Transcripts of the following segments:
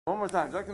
One more time. If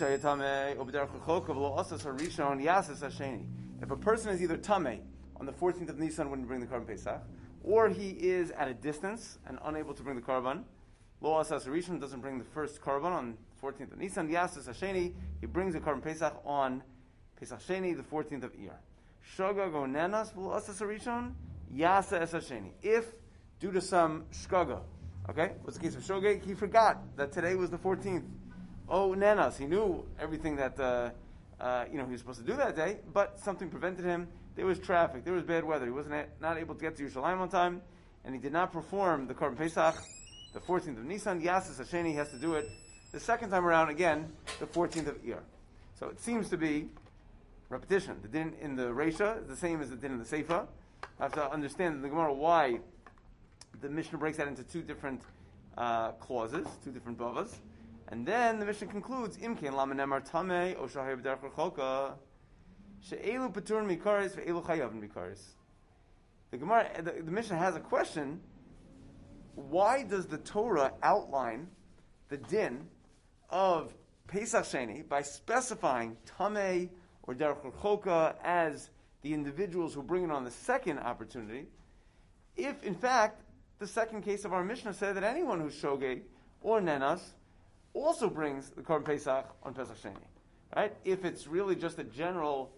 a person is either tameh on the 14th of Nisan when you bring the Korban Pesach, or he is at a distance and unable to bring the Korban, lo asas rishon, doesn't bring the first Korban on 14th of Nisan, yasas hasheni, he brings the Korban Pesach on Pesach Sheni, the 14th of Iyar. Shoga go nenas lo asas rishon, yasa es hasheni. If due to some shkaga, okay, what's the case of Shogeg? He forgot that today was the 14th. Oh, nenas, he knew everything that he was supposed to do that day, but something prevented him. There was traffic, there was bad weather. He wasn't not able to get to Yerushalayim on time, and he did not perform the Korban Pesach, the 14th of Nisan. Yasas Hasheni, has to do it the second time around again, the 14th of Iyar. So it seems to be repetition. The din in the Reisha is the same as the din in the Seifa. I have to understand in the Gemara why the Mishnah breaks that into two different clauses, two different bavas. And then the Mishnah concludes, Imkein lama nemar tameh o shahir b'derech rechokah she'elu petur mikaris ve'elu chayavin mikaris. The Mishnah has a question. Why does the Torah outline the din of Pesach Sheni by specifying tameh or derech rechokah as the individuals who bring it on the second opportunity, if in fact the second case of our Mishnah said that anyone who's shogeg or nenas also brings the Korban Pesach on Pesach Sheni, right? If it's really just a general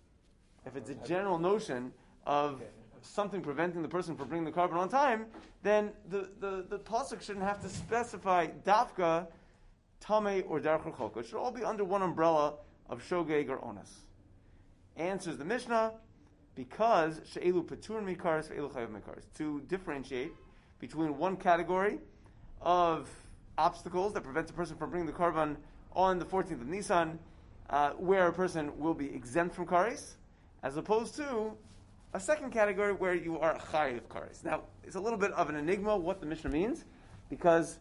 notion of something preventing the person from bringing the Korban on time, then the pasuk shouldn't have to specify dafka, tameh, or derech rechokah. It should all be under one umbrella of shogeg or onas. Answers the Mishnah, because she'elu petur mikaris ve'elu chayav mikaris, to differentiate between one category of obstacles that prevent a person from bringing the Korban on the 14th of Nisan, where a person will be exempt from kares, as opposed to a second category where you are chayiv kares. Now, it's a little bit of an enigma what the Mishnah means, because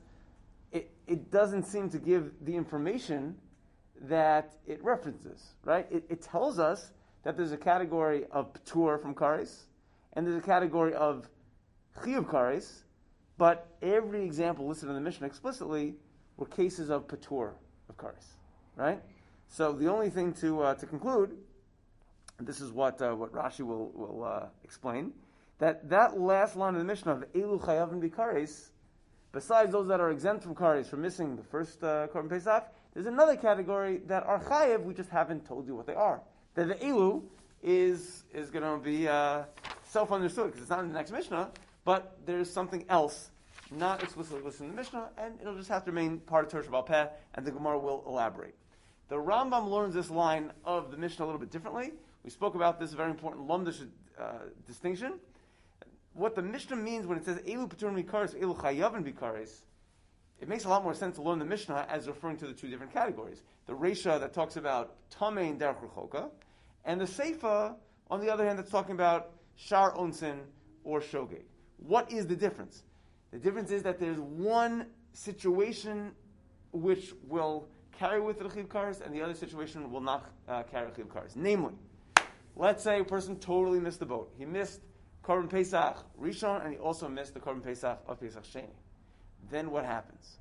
it doesn't seem to give the information that it references, right? It tells us that there's a category of p'tur from kares, and there's a category of chiyuv kares, but every example listed in the Mishnah explicitly were cases of patur, of kares, right? So the only thing to conclude, and this is what Rashi will explain, that last line of the Mishnah of elu chayavin bikares, besides those that are exempt from kares for missing the first Korban Pesach, there's another category that are chayav. We just haven't told you what they are. That the elu is going to be self-understood because it's not in the next Mishnah. But there's something else, not explicitly listed in the Mishnah, and it'll just have to remain part of Torah Sheba'al Peh, and the Gemara will elaborate. The Rambam learns this line of the Mishnah a little bit differently. We spoke about this very important Lomdish distinction. What the Mishnah means when it says Elu Petur Mikaris, Elu Chayavin Bikaris, it makes a lot more sense to learn the Mishnah as referring to the two different categories. The Reisha that talks about Tameh and Derech Rechokah, and the Seifa, on the other hand, that's talking about Shar Onsin or Shogeg. What is the difference? The difference is that there's one situation which will carry with it a chiv kares, and the other situation will not carry a chiv kares. Namely, let's say a person totally missed the boat. He missed Korban Pesach Rishon, and he also missed the Korban Pesach of Pesach Sheni. Then what happens?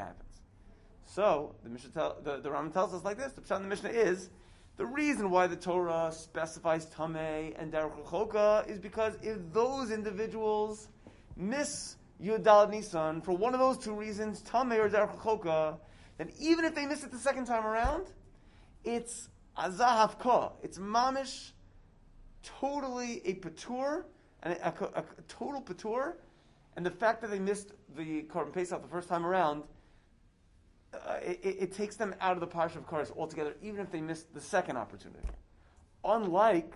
So the Rambam tells us like this. The Pshat in the Mishnah is the reason why the Torah specifies Tameh and Derech Rechokah is because if those individuals miss Yud Daled Nisan for one of those two reasons, Tameh or Derech Rechokah, then even if they miss it the second time around, it's Azah Havkah. It's mamish, totally a patur, and a total patur, and the fact that they missed the Korban Pesach the first time around, it takes them out of the parsha of kares altogether, even if they missed the second opportunity. Unlike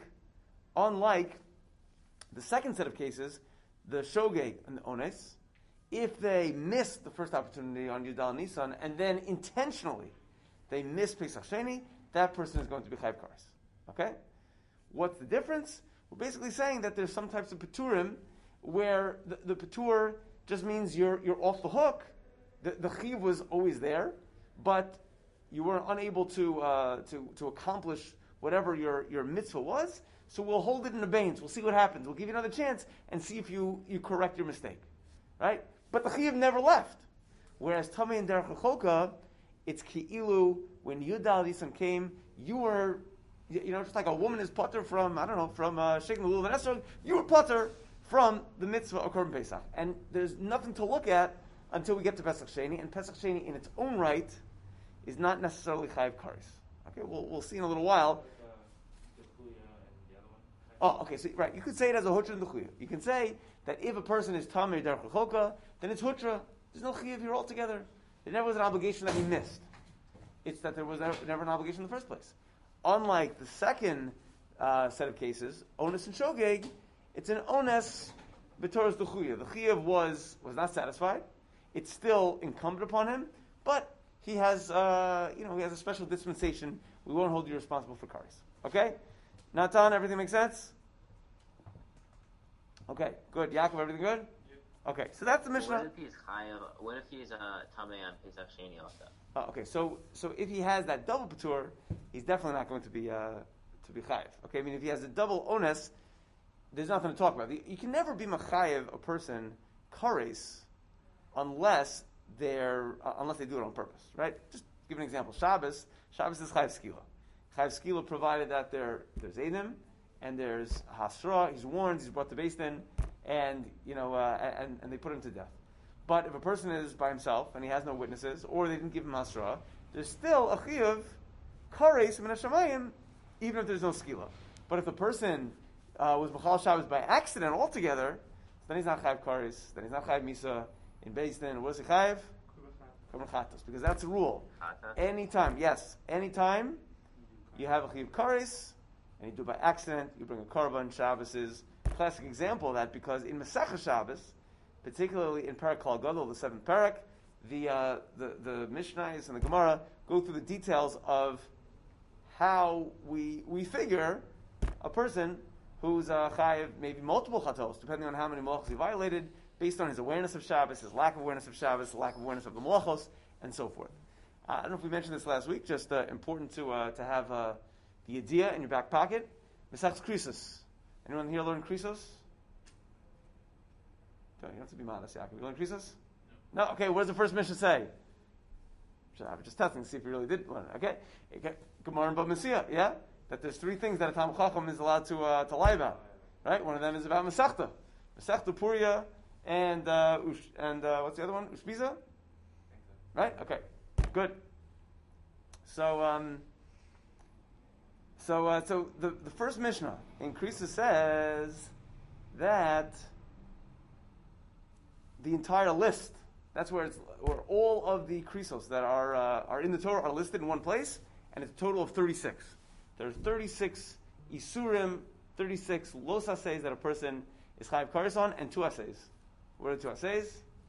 the second set of cases, the shogeg and the ones, if they miss the first opportunity on Yudal Nisan and then intentionally they miss Pesach Sheni, that person is going to be chayv kares. Okay? What's the difference? We're basically saying that there's some types of paturim where the patur just means you're off the hook. The chiv was always there, but you were unable to accomplish whatever your mitzvah was. So we'll hold it in abeyance. We'll see what happens. We'll give you another chance and see if you correct your mistake, right? But the chiv never left. Whereas tamei and derech rechokah, it's ki'ilu, when Yudal Yisam came, you were, just like a woman is potter from, shaking the lulav and esrog, you were potter from the mitzvah of Korban Pesach. And there's nothing to look at until we get to Pesach Sheni, and Pesach Sheni in its own right is not necessarily chayiv kares. Okay, we'll see in a little while. Oh, okay, so right, you could say it as a hutra and the chuya. You can say that if a person is tamei derech rechoka, then it's hutra. There's no chiyuv here altogether. There never was an obligation that he missed. It's that there was never an obligation in the first place. Unlike the second set of cases, onus and shogeg, it's an onus b'toras the chuya. The chiyuv was not satisfied. It's still incumbent upon him, but he has he has a special dispensation. We won't hold you responsible for kares. Okay? Natan, everything makes sense? Okay, good. Yaakov, everything good? Yep. Okay, so that's the Mishnah. What if he's chayav? What if he's tamei on Pesach Sheni also? Okay, so if he has that double patur, he's definitely not going to be chayav. Okay, I mean if he has a double onus, there's nothing to talk about. You can never be machayev a person kares unless they do it on purpose, right? Just give an example. Shabbos is chayav skila. Chayav skila provided that there's edim and there's hasra. He's warned. He's brought to Beis Din, and they put him to death. But if a person is by himself and he has no witnesses, or they didn't give him hasra, there's still a chiyuv kares min hashamayim, even if there's no skila. But if the person was machal Shabbos by accident altogether, then he's not chayav kares. Then he's not chayav misa in Beis Din. What is he chayav? Korban chatos, because that's the rule. Anytime you have a chiyuv kares, and you do it by accident, you bring a korban. Shabbos is a classic example of that, because in Masechah Shabbos, particularly in Parak Kol Gadol, the seventh parak, the Mishnayos and the Gemara go through the details of how we figure a person who's chayiv maybe multiple chatos, depending on how many malachos he violated, based on his awareness of Shabbos, his lack of awareness of Shabbos, lack of awareness of the malachos, and so forth. I don't know if we mentioned this last week. Just important to have the idea in your back pocket. Mesachs Krisos. Anyone here learn Krisos? You don't have to be modest, Yaakov. You learn Krisos? No. Okay. What does the first Mishnah say? I'm just testing to see if you really did learn it. Okay. Gemara and Bava Metzia. Yeah. That there's three things that a Talmid Chacham is allowed to lie about. Right. One of them is about Masechta, Puria, and what's the other one? Ushpiza. Right. Okay. Good. So the first Mishnah in Krisos says that the entire list, that's where all of the Krisos that are in the Torah are listed in one place, and it's a total of 36. There's 36 Isurim, 36 Los Aseis that a person is Chayiv Kares on, and 2 Aseis. What are the 2 Aseis?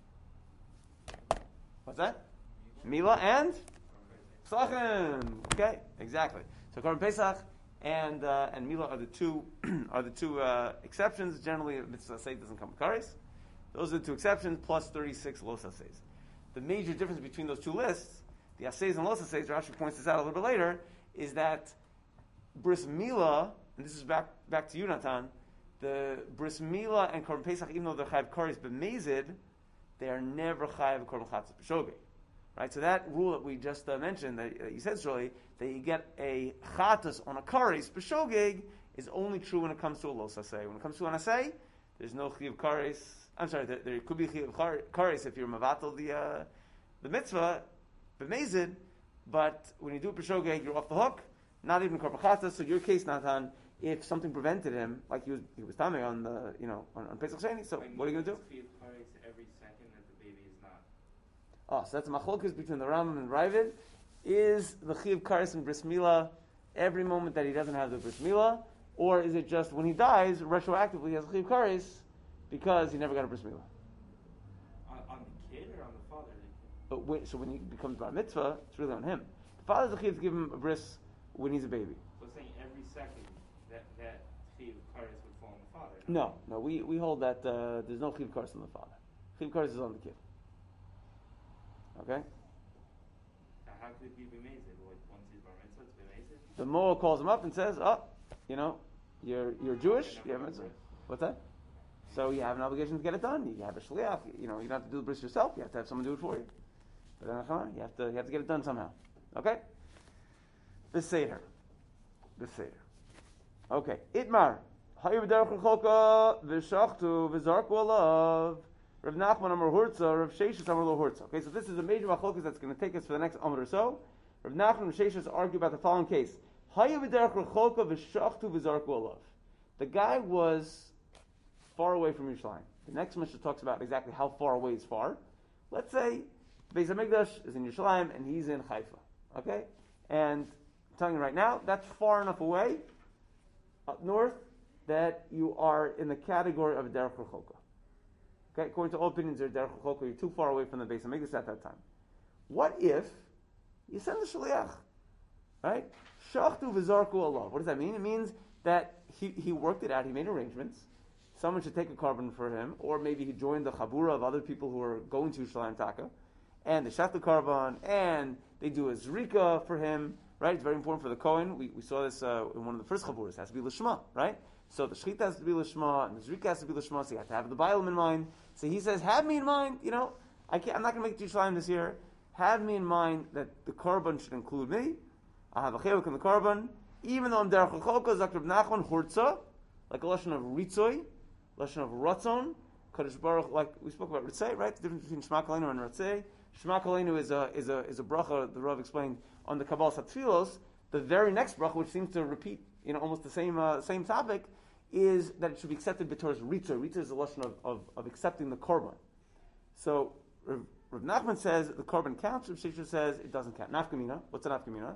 What's that? Mila and Pesachim. Okay, exactly. So Korban Pesach and Mila are the two exceptions. Generally, a mitzvah asay doesn't come with kares. Those are the 2 exceptions, plus 36 los asays. The major difference between those 2 lists, the asays and los asays, Rashi points this out a little bit later, is that bris Mila, and this is back to you, Natan, the bris Mila and Korban Pesach, even though they're chayav kares b'mezid, they are never chayav Korban chatos b'shogeg. Right, so that rule that we just mentioned, that you said, Shirley, that you get a chatas on a kares b'shogeg, is only true when it comes to a los asay. When it comes to an asay, there's no chiyuv kares. I'm sorry, there could be chiyuv kares if you're mavatal the mitzvah b'mezid, but when you do it b'shogeg, you're off the hook. Not even korban chatas. So your case, Nathan, if something prevented him, like he was tamei on on Pesach Sheni, so what are you going to do? Every second that the baby is not. Oh, so that's a machlokes between the Rambam and Ravid. Is the chiyuv kares and bris milah every moment that he doesn't have the bris milah, or is it just when he dies retroactively he has a chiyuv kares because he never got a bris milah? On the kid or on the father? But so when he becomes bar mitzvah, it's really on him. The father's the chiyuv to give him a bris when he's a baby. So saying every second that chiyuv kares would fall on the father. No, we hold that there's no chiyuv kares on the father. Chiyuv kares is on the kid. Okay. How could it be b'mezid? Once he's bar mitzvah, it's b'mezid? The Moa calls him up and says, you're Jewish. You have mitzvah. What's that? So you have an obligation to get it done. You have a shliach. You don't have to do the bris yourself. You have to have someone do it for you. You have to get it done somehow. Okay? Beseder. Okay. Itmar. Hayu b'derech rechoka v'shachtu v'zarku alav. Rav Nachman Amar Hurtza, Rav Sheshis Amar Lo Hurtza. Okay, so this is a major machlokas that's going to take us for the next amud or so. Rav Nachman and Rav Sheshis argue about the following case. Hayu b'derech rechoka v'shachtu v'zarku alav. The guy was far away from Yerushalayim. The next Mishnah talks about exactly how far away is far. Let's say Beis HaMikdash is in Yerushalayim and he's in Haifa. Okay? And I'm telling you right now, that's far enough away, up north, that you are in the category of Derech Rechoka. Okay? According to all opinions, you're Derech Rechoka, you're too far away from the Beis HaMikdash at that time. What if you send the Shaliach? Right? Shachtu v'zarku Allah. What does that mean? It means that he worked it out, he made arrangements. Someone should take a carbon for him, or maybe he joined the chabura of other people who are going to Yerushalayim Taka, and they shach the carbon, and they do a zrika for him, right? It's very important for the Kohen. We saw this in one of the first chaburas. It has to be l'shma, right? So the shechita has to be l'shma, and the zrika has to be l'shma, so you have to have the bailam in mind. So he says, have me in mind, I'm not going to make it to Yerushalayim this year. Have me in mind that the carbon should include me. I have a chelik in the carbon, even though I'm derech rechoka, Zakr Nachman, hurtza, like a lashon of ritzoi, lashon of ratzon, Kadosh Baruch, like we spoke about ritzei, right? The difference between Shema Kaleinu and ritzei. Shema Kaleinu is a bracha. The Rav explained on the Kabbalah Satfilos. The very next bracha, which seems to repeat, almost the same topic, is that it should be accepted b'torah's ritzei. Ritzei is a lashon of accepting the korban. So Rav Nachman says the korban counts. Rav Sheshes says it doesn't count. Nafkamina. What's a nafkamina?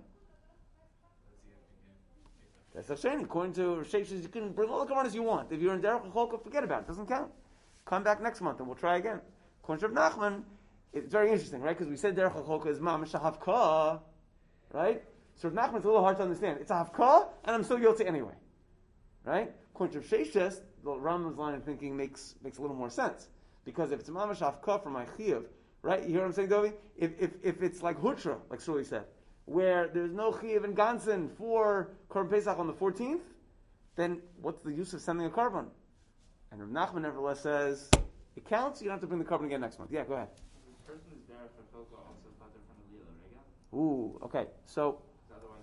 That's a shame. According to Rav Sheshes, you can bring all the korbanos you want. If you're in Derech Rechoka, forget about it. It doesn't count. Come back next month and we'll try again. According to Rav Nachman, it's very interesting, right? Because we said Derech Rechoka is mamish a havka, right? So Rav Nachman's a little hard to understand. It's a havka, and I'm still guilty anyway, right? According to Rav Sheshes, the Rambam's line of thinking makes a little more sense, because if it's mamish havka for my chiyuv, right? You hear what I'm saying, Dovi? If it's like hutra, like Shuli said, where there's no chiyuv in Gansen for Korban Pesach on the 14th, then what's the use of sending a carbon? And Rav Nachman nevertheless says, it counts, you don't have to bring the carbon again next month. Yeah, go ahead. The person who's there for Coco also started from the Lila Rega. Ooh, okay. So, Otherwise,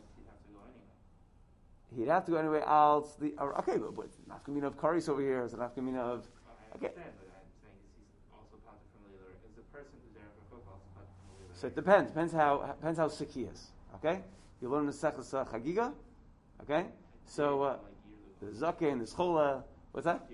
he'd have to go anyway. he'd have to go anyway. Okay, but nafkamina of karis over here is a nafkamina of... I Okay. understand, but I'm saying he's also parted from the Lila Rega. Is the person who's there for Coco also parted from the Lila Rega? So it depends how sick he is. Okay? You learn the Sechus Chagiga. Okay? So, the Zakeh and the Schola. What's that?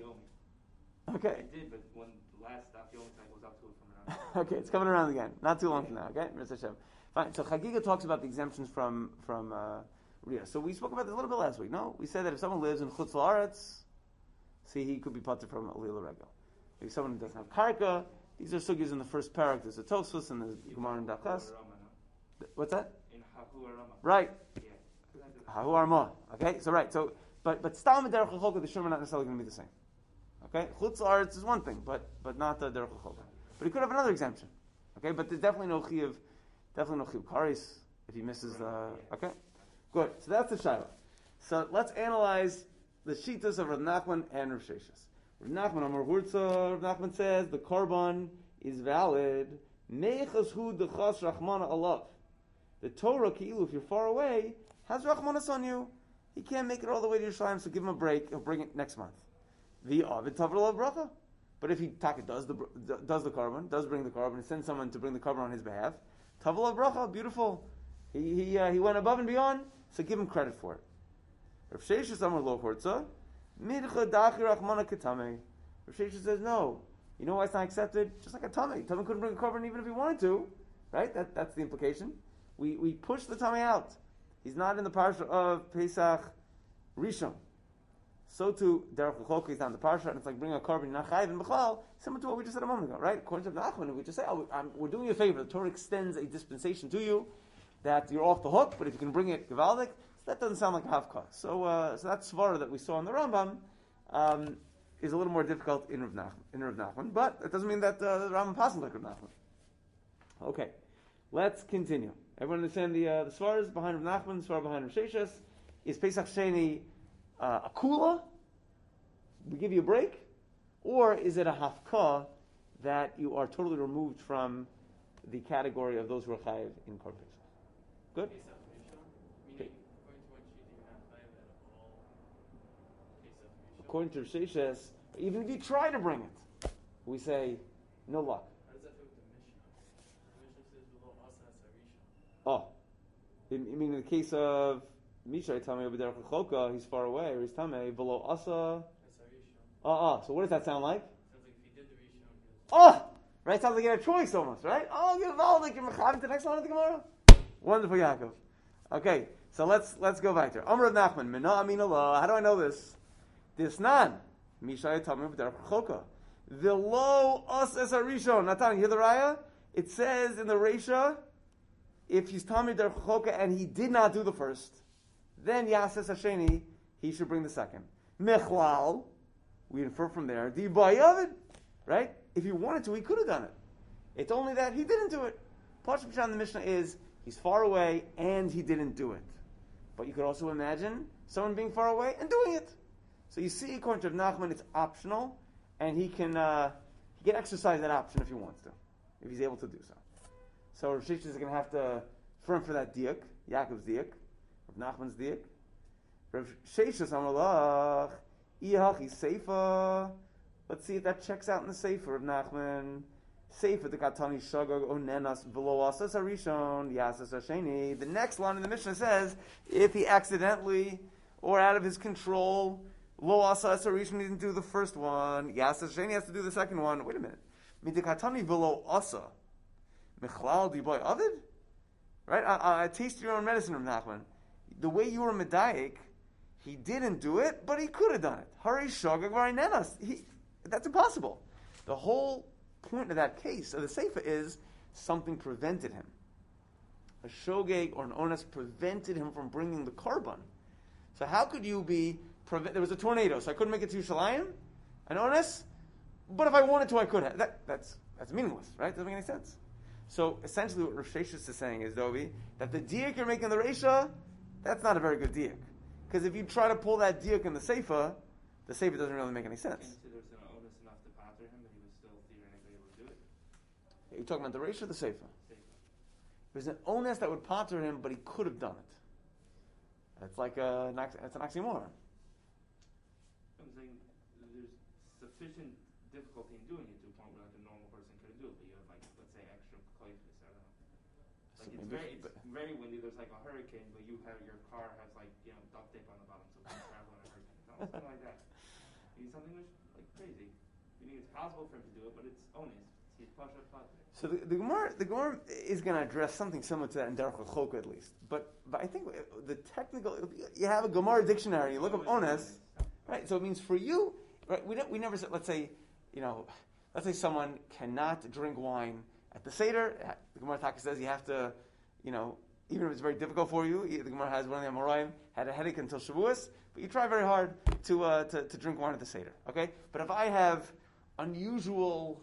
Okay. I did, but when the last Daf Yomi time goes up to it from around. Okay, it's coming around again. Not too long from now, okay? Mirza Hashem. Fine. So Chagiga talks about the exemptions from Riyah. So we spoke about this a little bit last week, no? We said that if someone lives in Chutz La'aretz, see, he could be patur from Lila Rega. If someone doesn't have Karka, these are sugyas in the first parak. There's a Tosfos and the Gemara and Dachas. What's that? In Hahu Arama. Right. Yeah. Hahu Arma. Okay, so right. So, but Stam and Derech Rechoka, the Shur are not necessarily going to be the same. Okay, Chutz La'aretz is one thing, but not Derech Rechoka. But he could have another exemption. Okay, but there's definitely no chiyuv karis if he misses the. Okay, good. So that's the shaila. So let's analyze the shitas of Rav Nachman and Rav Sheshes. Rav Nachman Amar Hurtza. Rav Nachman says the korban is valid. Nechas hu dechas rachmana alav. The Torah ki'ilu, if you're far away, has rachmanas on you. He can't make it all the way to Yerushalayim, so give him a break. He'll bring it next month. The avid tavar bracha. But if he does the carbon, does bring the carbon, and sends someone to bring the carbon on his behalf, tavar bracha, beautiful. He went above and beyond, so give him credit for it. Rav Sheshes Amar Lo Hurtza, midcha dachi rachmana ketame. Rav Sheshes says no. You know why it's not accepted? Just like a tummy. Tummy couldn't bring a carbon even if he wanted to, right? That's the implication. We push the tummy out. He's not in the parsha of Pesach Rishon. So too, Derech Rechoka is not in the parsha, and it's like bringing a carbon, not chayiv and b'chlal, similar to what we just said a moment ago, right? According to Nachman, we just say, we're doing you a favor. The Torah extends a dispensation to you that you're off the hook, but if you can bring it gevaldik, so that doesn't sound like a havka. So that svara that we saw in the Rambam is a little more difficult in Rav Nachman, but it doesn't mean that the Rambam passes like Rav Nachman. Okay, let's continue. Everyone understand the svaras behind Rav Nachman, svara behind Rav Sheshes? Is Pesach Sheni a kula? We give you a break? Or is it a hafka that you are totally removed from the category of those who are chayiv in Korban Pesach. Good? Okay. According to Sheshes, even if you try to bring it, we say, no luck. How does that fit with the Mishnah? The Mishnah says below asa sarisha. Oh. You mean in the case of Misha, Tamei over there, Choka, he's far away, or he's Tamei, below Asa. So what does that sound like? Sounds like if he did the Rishon. Right? Sounds like you had a choice almost, right? Get involved, like you're Mechav the next one of the Gemara. Wonderful, Yaakov. Okay, so let's go back there. Amr of Nachman, Mina Amin Allah. How do I know this? This nan. Misha Tamei over there, Choka. The low Asa Sarishon. Natan, you hear the Raya? It says in the Reisha, if he's Tamei der Choka and he did not do the first, then Yases Hasheni, he should bring the second. Mechlal, we infer from there, the Bayavid, right? If he wanted to, he could have done it. It's only that he didn't do it. Pashut Pshat in the Mishnah is, he's far away and he didn't do it. But you could also imagine someone being far away and doing it. So you see, according to Nachman, it's optional, and he can exercise that option if he wants to, if he's able to do so. So Rav Sheshes is going to have to firm for that diak, Yaakov's diak, Rav Nachman's diak. Rav Sheshes Amalach, Ihachi Seifa. Let's see if that checks out in the Seifa of Nachman. Seifa the Katani Shagag Onenas V'lo Asas Harishon Yasas Hasheni. The next line in the Mishnah says, if he accidentally or out of his control, Lo Asas Harishon didn't do the first one, Yasas Hasheni has to do the second one. Wait a minute. Midikatani V'lo Asa. Mechlal Diboy Avid? Right? I taste your own medicine, Rav Nachman. The way you were medayik, he didn't do it, but he could have done it. Hari Shogag Varinenas. That's impossible. The whole point of that case, of the Seifa, is something prevented him. A Shogeg or an Ones prevented him from bringing the Korban. So how could you be... there was a tornado, so I couldn't make it to Yerushalayim, an Ones, but if I wanted to, I could have. That's meaningless, right? Doesn't make any sense. So essentially what Rav Sheshes is saying is, Dovi, that the diak you're making in the Reisha, that's not a very good diak. Because if you try to pull that diak in the Seifa doesn't really make any sense. So there's an onus enough to pater him, but he was still theoretically able to do it? Are you talking about the Reisha or the Seifa? There's an onus that would pater him, but he could have done it. It's like it's an oxymoron. I'm saying there's sufficient difficulty in doing it to a point where like a normal person could do it, but you have like, let's say, extra closeness, I don't know. Like it's very windy, there's like a hurricane, but your car has like, duct tape on the bottom so it can travel in a hurricane. Something like that. You need something which like crazy. You think it's possible for him to do it, but it's onus. He's pasha pater. So the Gemara is going to address something similar to that in Derech HaChok at least. But I think the technical, you have a Gemara dictionary, you look up onus, right? So it means for you, right? We never said, let's say someone cannot drink wine at the Seder. The Gemara Taka says you have to, even if it's very difficult for you, the Gemara has one of the Amoraim had a headache until Shavuos, but you try very hard to drink wine at the Seder. Okay, but if I have unusual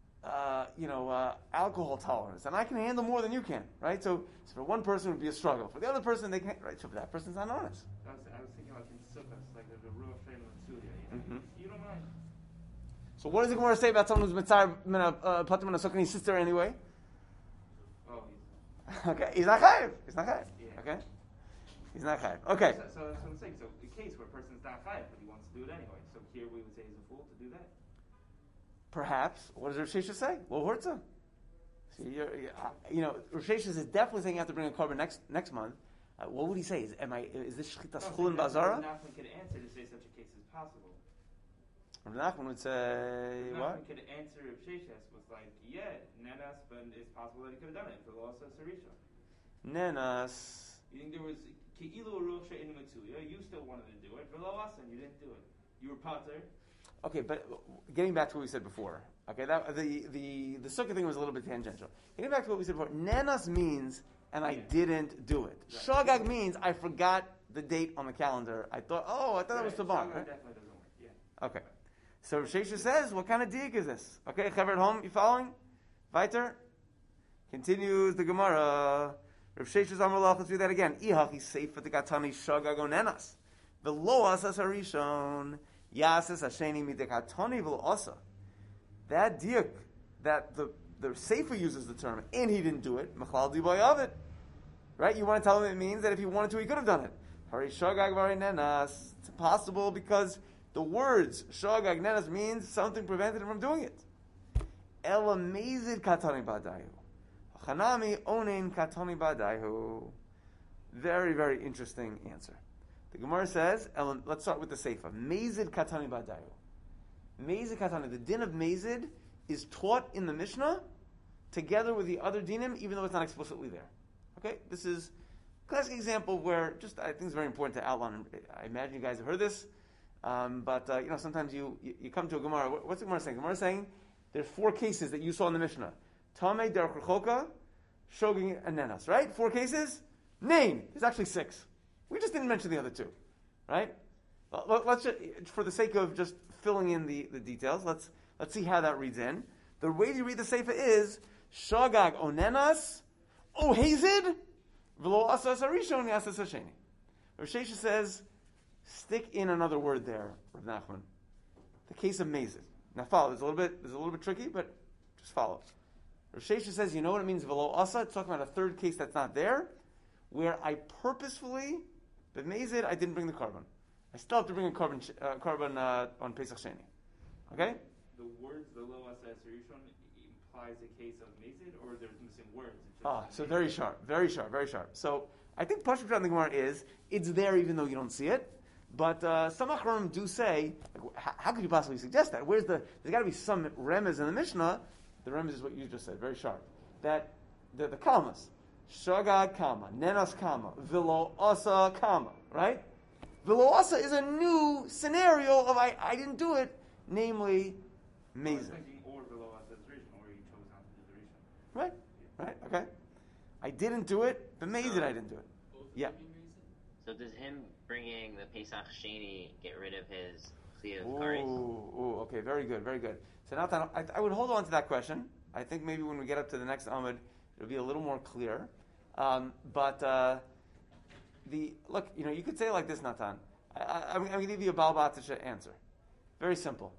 alcohol tolerance, and I can handle more than you can, right? So for one person it would be a struggle. For the other person, they can't, right? So for that person's not honest. I was thinking like in Sukkot, like the Ruach Shem and Tzulia, you don't mind. So what does the Gemara say about someone who's mitzar platim and a sukkah and he's sister anyway? Oh, okay, he's not chayiv. Yeah. Okay, he's not chayiv. Okay. So that's what I'm saying. So the case where a person's not chayiv, but he wants to do it anyway. So here we would say he's a fool to do that. Perhaps. What does Rav Sheshes say? Well, hurtza. So Rav Sheshes is definitely saying you have to bring a korban next month. What would he say? Is this shchita schulin bazara? Nachman could answer to say such a case is possible. Rav Nachman would say what? Nachman could answer Rav Sheshes with like, nenas, but it's possible that he could have done it for the loss of Sarisha. Nenas. You think there was Ki'ilu Ruach She'enu Mitzuya, you still wanted to do it, for Lo Asan, you didn't do it. You were pater. Okay, but getting back to what we said before, okay, that the sukkah thing was a little bit tangential. Getting back to what we said before, nanas means, and I didn't do it. Right. Shogag means I forgot the date on the calendar. I thought that was the bomb. Right? Definitely doesn't work. Yeah. Okay, so Rav Sheshes says, what kind of diak is this? Okay, Chaver at home, you following? Weiter. Continues the Gemara. Rav Sheshes Amar, let's do that again. Ihachi seif the gatani shogag onenas. The loas as harishon. Yases Hasheni midekatoni v'lo asa. That diuk that the the Sefer uses the term, and he didn't do it, Mechlal Diboy of it. Right? You want to tell him it means that if he wanted to, he could have done it. Hari Shogag Vari Nenas. It's impossible because the words Shogag Nenas means something prevented him from doing it. Ela Mezid Katani Badayu. Chanami Onein Katani Badayu. Very, very interesting answer. The Gemara says, let's start with the Seifa. Mezid Katani Badayu. Mezid Katani. The din of Mezid is taught in the Mishnah together with the other dinim, even though it's not explicitly there. Okay? This is a classic example where I think it's very important to outline. I imagine you guys have heard this, but sometimes you come to a Gemara. What's the Gemara saying? The Gemara is saying there's 4 cases that you saw in the Mishnah. Tamei, Derech Rechoka, Shoging, and Nenas. Right? 4 cases? Name. There's actually 6. We just didn't mention the other 2. Right? Let's just, for the sake of just filling in the details, let's see how that reads in. The way you read the Sefer is Shogag Onenas, O Hazid, V'lo Asas Arishon Asas Hasheni. Rav Shesha says, stick in another word there, Rav Nachman. The case of Mezid. Now follow. It's a little bit tricky, but just follow. Rav Shesha says, you know what it means, V'lo Asa? It's talking about a third case that's not there, where I purposefully, but Mezid, I didn't bring the carbon. I still have to bring a carbon on Pesach Sheni. Okay? The words V'lo Asa Rishon implies a case of Mezid, or they're missing words? So very sharp, very sharp, very sharp. So I think Pashut Pshat in the Gemara is, it's there even though you don't see it. But some Acharonim do say, how could you possibly suggest that? There's got to be some remez in the Mishnah. The remez is what you just said, very sharp. That the Kalmas, Shagag Kama, Nenas Kama, V'lo Asa Kama, right? V'lo Asa is a new scenario of I didn't do it, namely Mezid. Or V'lo Asa Rishon, or you chose not to do the Rishon. Right, right, okay. I didn't do it, but Mezid I didn't do it. Yeah. So does him bringing the Pesach Sheni get rid of his Chiyuv Kares? Ooh, okay, very good, very good. So now I would hold on to that question. I think maybe when we get up to the next Amud, it'll be a little more clear. But look, you could say it like this, Natan. I'm going to give you a Baal Batisha answer. Very simple.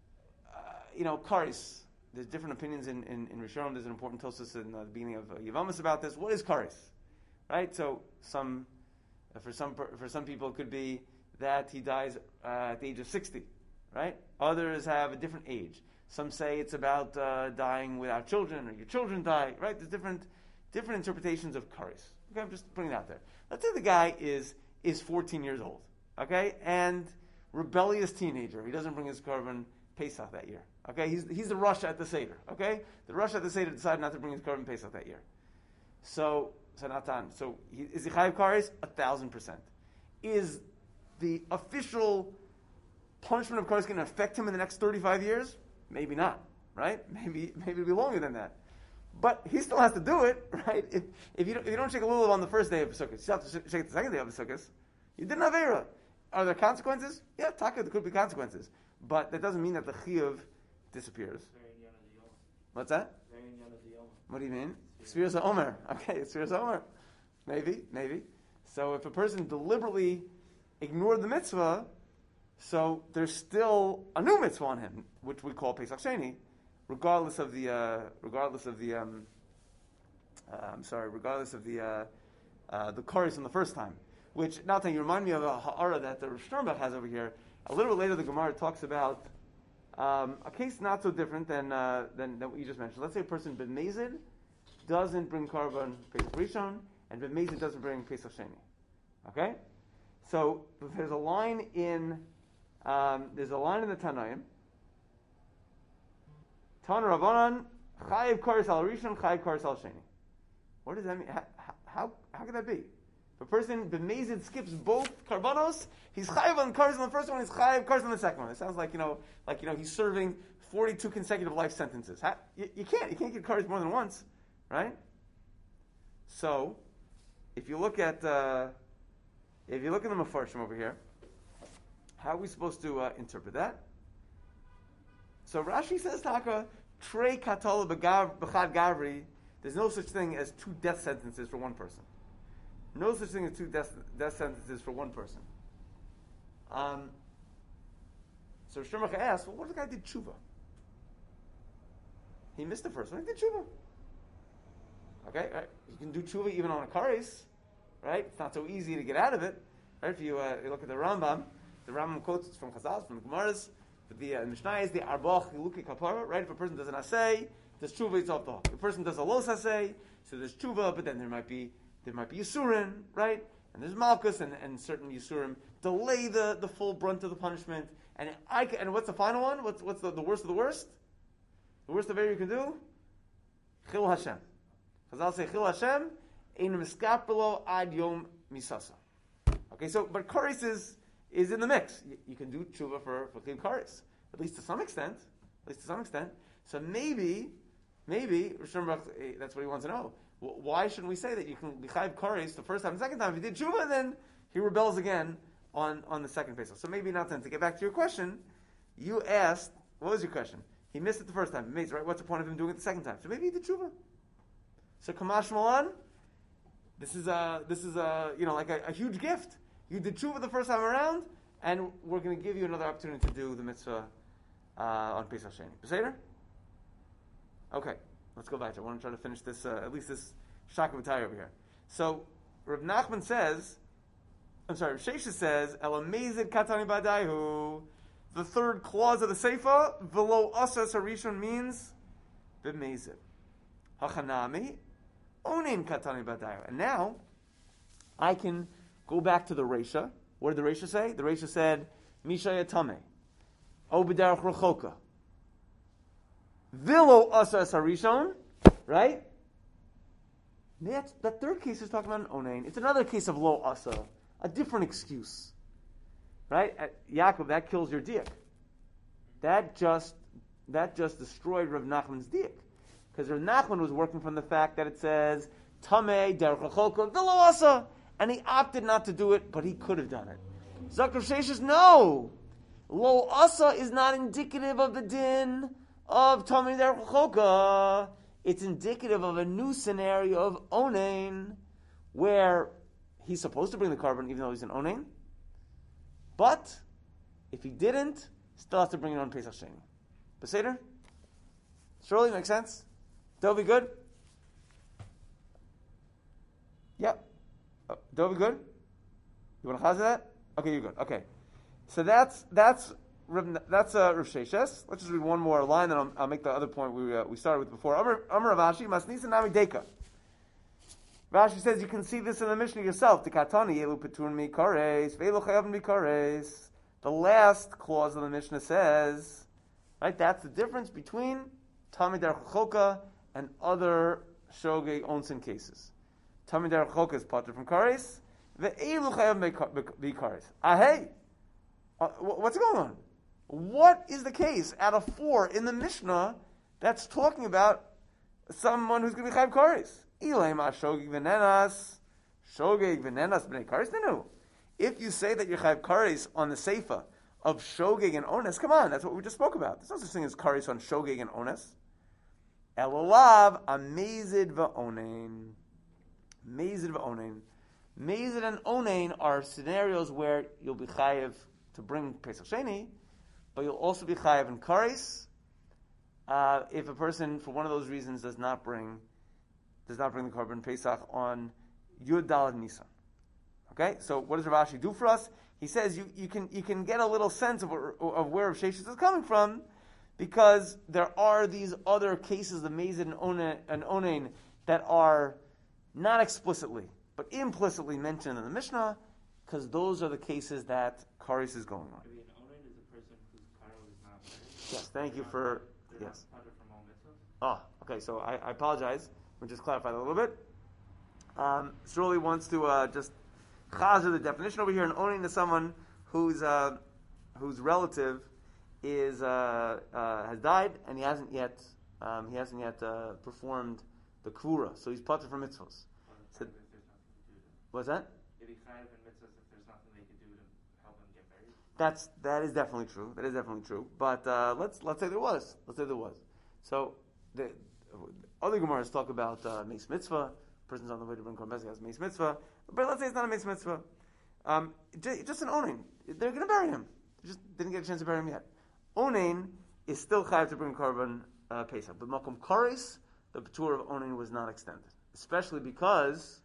Kares. There's different opinions in Rishonim. There's an important Tosfos in the beginning of Yevamos about this. What is Kares? Right? So for some people it could be that he dies at the age of 60. Right? Others have a different age. Some say it's about dying without children, or your children die. Right? There's different interpretations of Kares. Okay, I'm just putting it out there. Let's say the guy is 14 years old. Okay, and rebellious teenager. He doesn't bring his carbon Pesach that year. Okay, he's the Rosh at the Seder. Okay, the Rosh at the Seder decided not to bring his carbon Pesach that year. So Natan. So is he Chayav Kares? 1,000%. Is the official punishment of Kares going to affect him in the next 35 years? Maybe not. Right? Maybe it'll be longer than that. But he still has to do it, right? If you don't shake a lulav on the first day of Sukkot, you still have to shake it the second day of Sukkot. You didn't have Eira. Are there consequences? Yeah, Taka, there could be consequences. But that doesn't mean that the Chiyuv disappears. What's that? What do you mean? Sfiras Omer. Okay, Sfiras Omer. Maybe. So if a person deliberately ignored the mitzvah, so there's still a new mitzvah on him, which we call Pesach Sheni, regardless of the Kares on the first time. Which, now you remind me of a ha'ara that the Rosh Sternbach has over here. A little bit later, the Gemara talks about a case not so different than what you just mentioned. Let's say a person ben Mezid doesn't bring carbon Pesach Rishon, and ben Mezid doesn't bring Pesach Sheni. Okay, so there's a line in the Tanaim. Tana Rabbanan Chayiv Kares al Rishon, Chayiv Kares al Sheni. What does that mean? How could that be? If a person b'mezid skips both karbanos, he's chayiv on kares on the first one, he's chayiv kares on the second one. It sounds like he's serving 42 consecutive life sentences. You can't get kares more than once, right? So, if you look at the Mefarshim over here, how are we supposed to interpret that? So Rashi says, Taka, trei katola b'chad gavri. There's no such thing as 2 death sentences for one person. No such thing as 2 death sentences for one person. So Shemach asked, well, what if the guy did tshuva? He missed the first one. He did tshuva. Okay, right? You can do tshuva even on a kares, right? It's not so easy to get out of it, right? If you look at the Rambam quotes from Chazal, from the Gemaras, but the Mishnah is the Arbach Hiluki Kapara, right? If a person does an asay, does tshuva, it's off the hook. If a person does a los asay, so there's tshuva, but then there might be Yisurin, right? And there's Malkus, and certain Yisurim delay the full brunt of the punishment. And what's the final one? What's the worst of the worst? The worst of you can do? Chil Hashem. Chazal say Chil Hashem, ein miskapelo ad yom misasa. Okay, so but kares is in the mix. You can do tshuva for clean kares, at least to some extent. So maybe Rishon Baruch, that's what he wants to know. Why shouldn't we say that you can be chayv kares the first time and second time? If he did tshuva, and then he rebels again on the second Pesach. So maybe not then. To get back to your question, you asked, what was your question? He missed it the first time. Amazing, right? What's the point of him doing it the second time? So maybe he did tshuva. So Kamash Malan, this is like a huge gift. You did tshuva the first time around, and we're going to give you another opportunity to do the mitzvah on Pesach Sheni. Beseder? Okay, let's go back to it. I want to try to finish this, at least this Shakavatari over here. So Rav Nachman says, Rav Sheshes says, El Amazid Katani Badaihu. The third clause of the Seifa, Velo Asas Harishon, means B'mezid. Hachanami, Onin Katani Badayu. And now, I can go back to the Reisha. What did the Reisha say? The Reisha said, Misha Yatame, O B'darach Rechoka. Velo Asas Harishon, right? That third case is talking about an Onain. It's another case of Lo Asa, a different excuse. Right? At Yaakov, that kills your diak. That just destroyed Rav Nachman's diak. Because Rav Nachman was working from the fact that it says, Tameh, derech lacholka, v'lo asa. And he opted not to do it, but he could have done it. Zakar Sheshes, no! Lo asa is not indicative of the din of Tameh, derech lacholka. It's indicative of a new scenario of Onain, where he's supposed to bring the carbon even though he's an Onain. But, if he didn't, still has to bring it on Pesach Sheni. Beseder? Surely makes sense? That'll be good? Yep. That'll be good? You want to chazir that? Okay, you're good. Okay. So that's Rav Sheshes. Let's just read one more line, then I'll make the other point we started with before. Amar Rav Ashi, Masnisa Nami Deka. Rashi says you can see this in the Mishnah yourself. The last clause of the Mishnah says, right, that's the difference between Tamid Derech Choka and other Shogeg Onsen cases. Tamid Derech Choka is parted from Kares. Ve'elu chayav be Kares. Hey, what's going on? What is the case out of 4 in the Mishnah that's talking about someone who's going to be chayav Kares? If you say that you have kares on the seifa of shogeg and ones, come on, that's what we just spoke about. There's no such thing as kares on shogeg and ones. Elolav amazid va'onein. Mazid va'onein. Mazid and onein are scenarios where you'll be chayiv to bring Pesach Sheni, but you'll also be chayiv in kares if a person, for one of those reasons, does not bring the carbon Pesach on Yud Daled Nisan. Okay, so what does Rav Ashi do for us? He says you can get a little sense of where Rav Sheshes is coming from, because there are these other cases of Mazid and Onain that are not explicitly but implicitly mentioned in the Mishnah, because those are the cases that Kares is going on. Maybe an Onain is a person whose karo is not married. Yes, thank you for yes. Not Okay, so I apologize. We'll just clarify that a little bit. Shirley wants to just chazer the definition over here. An owning to someone whose relative is has died and he hasn't yet performed the kura, so he's patur from mitzvos. So, what's that? If he chayav in mitzvos, if there's nothing they could do to help him get married. That is definitely true. That is definitely true. But let's say there was. So the other Gemaras talk about Meis Mitzvah. Person's on the way to bring Korban Pesach has Meis Mitzvah. But let's say it's not a Meis Mitzvah. Just an Onain. They're going to bury him. They just didn't get a chance to bury him yet. Onain is still chayav to bring Korban Pesach. But Makom Kares, the Patur of Onin was not extended. Especially because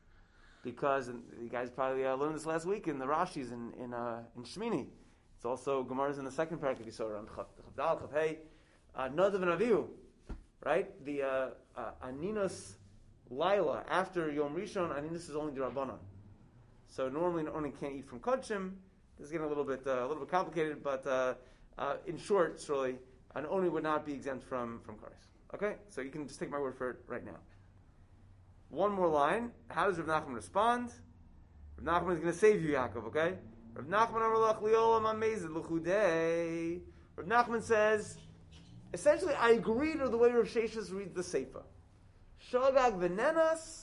and you guys probably learned this last week in the Rashis in Shmini. It's also Gemara's in the second parak of Yisrael around Chavdal, Chavhei, Nadav and Avihu, right? The Aninos Laila after Yom Rishon, Aninos is only the Rabbanon. So normally an Onin can't eat from Kodshim. This is getting a little bit complicated, but in short, it's really an Onin would not be exempt from Kares. Okay, so you can just take my word for it right now. One more line. How does Rav Nachman respond? Rav Nachman is going to save you, Yaakov, okay? Rav Nachman Amalach Liolam Amazed Luchudei. Rav Nachman says, essentially, I agree to the way Rav Sheshis reads the Sefer. Shagag Venenas,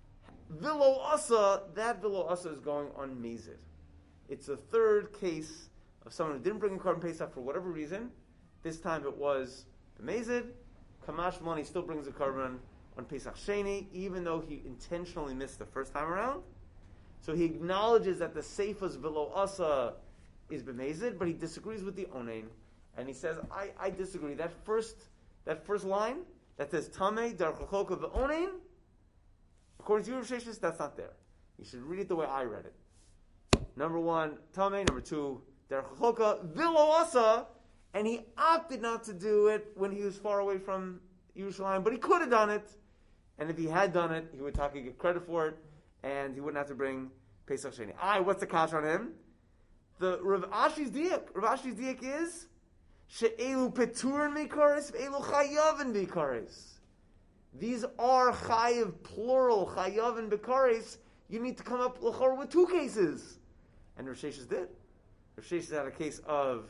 Vilo Asa, that Vilo Asa is going on Mazid. It's a third case of someone who didn't bring a carbon Pesach for whatever reason. This time it was the Mazid. Kamash Mani still brings a carbon on Pesach Sheni, even though he intentionally missed the first time around. So he acknowledges that the Seifa's Velo Asa is B'mezid, but he disagrees with the Onein. And he says, I disagree. That first line, that says, Tameh, Dar Chachoka V'onein, according to Rav Sheshis, that's not there. You should read it the way I read it. Number one, Tameh. Number two, Dar Chachoka Velo Asa, and he opted not to do it when he was far away from Yerushalayim, but he could have done it. And if he had ddone it, he would get credit for it, and he wouldn't have to bring Pesach Sheni. What's the kash on him? The Rav Ashi's diak. Rav Ashi's diak is she'elu peturin mikaris, ve'elu chayavin bikaris. These are chayav plural, chayavin bikaris. You need to come up l'chor with two cases, and Rav Sheshis did. Rav Sheshis had a case of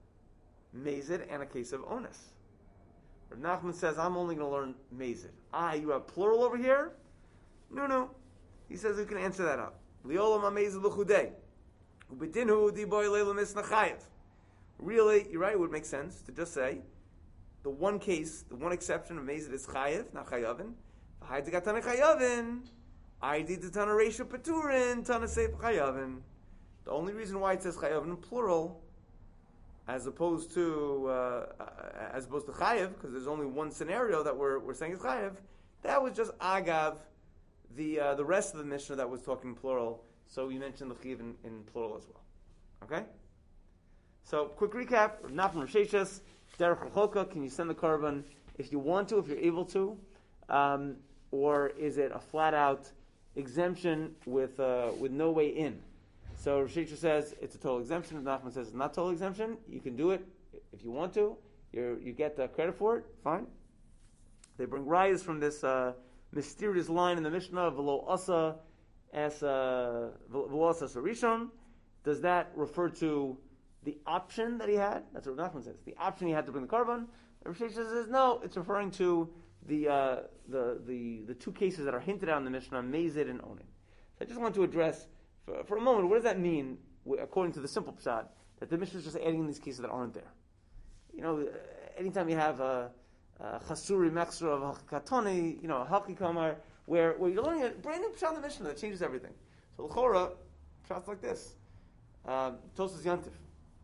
Mazid and a case of Onus. Rav Nachman says, I'm only going to learn Mazid. You have plural over here? No. He says we can answer that up. Liolam ha-Mazid l'chudei. Ubedinhu diboy leilu misnachayev. Really, you're right, it would make sense to just say, the one case, the one exception of Mazid is chayev, not chayavin. V'haydik atana chayavin. Aidi t'tana reisha peturin, tana seif chayavin. The only reason why it says chayavin in plural, as opposed to chayev, because there's only one scenario that we're saying is chayev, that was just agav the rest of the Mishnah that was talking plural. So we mentioned the chayev in plural as well. Okay. So quick recap: Nachman Rav Sheshis, derech Chalchoka. Can you send the carbon if you want to, if you're able to, or is it a flat out exemption with no way in? So Rav Sheshes says it's a total exemption. Nachman says it's not total exemption. You can do it if you want to. You get the credit for it. Fine. They bring rayas from this mysterious line in the Mishnah, "V'lo asa as rishon." Does that refer to the option that he had? That's what Nachman says. The option he had to bring the carbon. Rav Sheshes says no. It's referring to the two cases that are hinted at in the Mishnah, Mazid and Onin. So I just want to address. For a moment, what does that mean, according to the simple pshat, that the Mishnah is just adding these cases that aren't there? Anytime you have a chasuri mexra of katoni, a halki kamar, where you're learning a brand new pshat in the Mishnah that changes everything. So l'chora, pshat's like this. Tosas Yantif.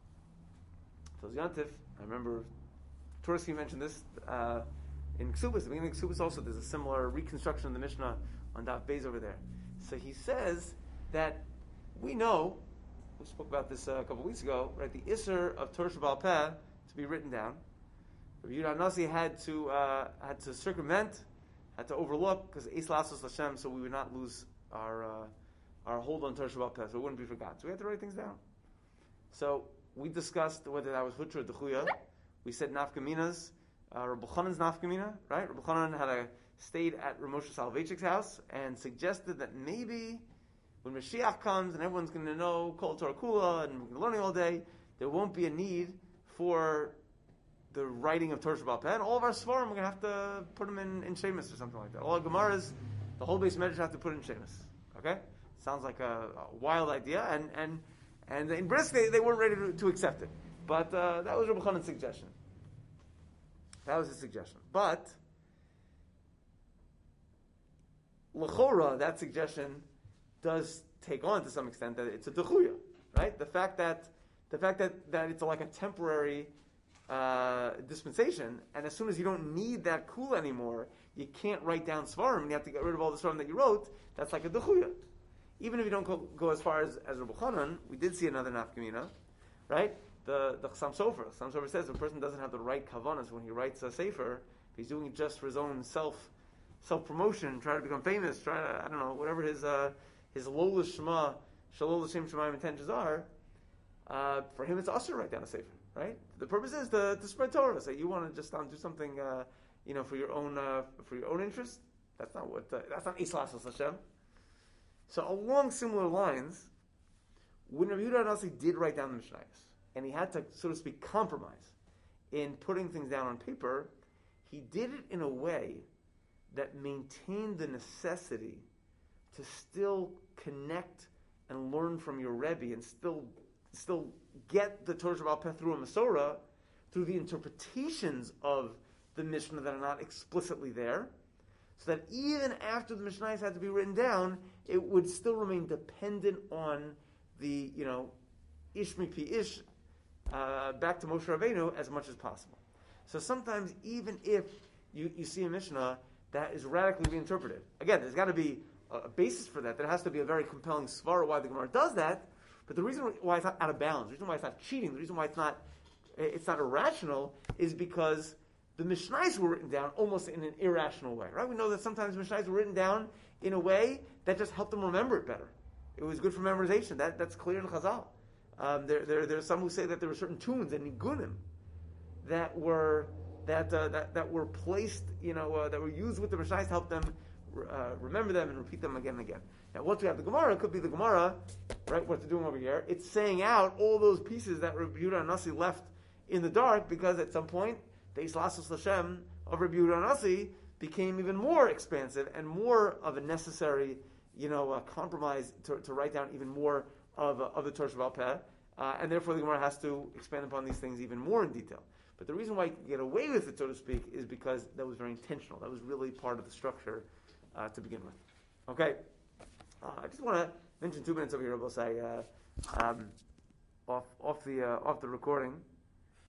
I remember Tursky mentioned this in Ksubis. The beginning of Ksubis also, there's a similar reconstruction of the Mishnah on Daf Beis over there. So he says that we know, we spoke about this a couple of weeks ago, right? The Isser of Torah Sheba'al Peh to be written down. Rabbi Yehuda Nasi had to circumvent, had to overlook, because Eis Lasos Hashem, so we would not lose our hold on Torah Sheba'al Peh, so it wouldn't be forgotten. So we had to write things down. So we discussed whether that was Hutra or Dechuya. We said Nafkaminas, Rabbi Chanan's Nafkamina, right? Rabbi Chanan stayed at Ramosha Soloveitchik's house and suggested that maybe when Mashiach comes and everyone's going to know Kol Torah Kula and we're learning all day, there won't be a need for the writing of Torah Sheba'al Peh. And all of our Svarim, we're going to have to put them in Shemus or something like that. All our Gemaras, the whole base measure have to put in Shemus. Okay? Sounds like a wild idea. And in Brisk, they weren't ready to accept it. But that was Rabbi Chanan's suggestion. That was his suggestion. But l'chora, that suggestion does take on to some extent that it's a dechuya, right? The fact that it's like a temporary dispensation, and as soon as you don't need that kula anymore, you can't write down svarim, and you have to get rid of all the svarim that you wrote. That's like a dechuya. Even if you don't go as far as Rabbi Chanan, we did see another nafkamina, right? The Chassam Sofer. Chassam Sofer says if a person doesn't have the right kavanas when he writes a sefer, if he's doing it just for his own self-promotion, trying to become famous, I don't know, whatever his Lola Shema, Shalol Shem Shemaim intentions are, for him it's usher to write down a sefer, right? The purpose is to spread Torah. So you want to just do something, for your own interest. That's not Islas Hashem. So along similar lines, when Rabbi Yehuda Hanasi did write down the Mishnayos, and he had to, so to speak, compromise in putting things down on paper, he did it in a way that maintained the necessity to still connect and learn from your Rebbe and still get the Torah Sheba'al Peh through a Masorah, through the interpretations of the Mishnah that are not explicitly there, so that even after the Mishnayos had to be written down, it would still remain dependent on the, ish mipi ish, back to Moshe Rabbeinu as much as possible. So sometimes even if you see a Mishnah that is radically reinterpreted, again, there's got to be a basis for that. There has to be a very compelling svara why the Gemara does that. But the reason why it's not out of bounds, the reason why it's not cheating, the reason why it's not irrational, is because the Mishnayos were written down almost in an irrational way, right? We know that sometimes Mishnayos were written down in a way that just helped them remember it better. It was good for memorization. That's clear in Chazal. There are some who say that there were certain tunes and nigunim that were placed, that were used with the Mishnayos to help them remember them and repeat them again and again. Now, once we have the Gemara, it could be the Gemara, right? What they're doing over here, it's saying out all those pieces that Rabbi Yehuda Hanasi left in the dark, because at some point the Islasus Lashem of Rabbi Yehuda Hanasi became even more expansive and more of a necessary, compromise to write down even more of the Torah Sheba'al Peh, and therefore the Gemara has to expand upon these things even more in detail. But the reason why you can get away with it, so to speak, is because that was very intentional. That was really part of the structure to begin with. Okay, I just want to mention 2 minutes over here, Rabbi Say, off the recording.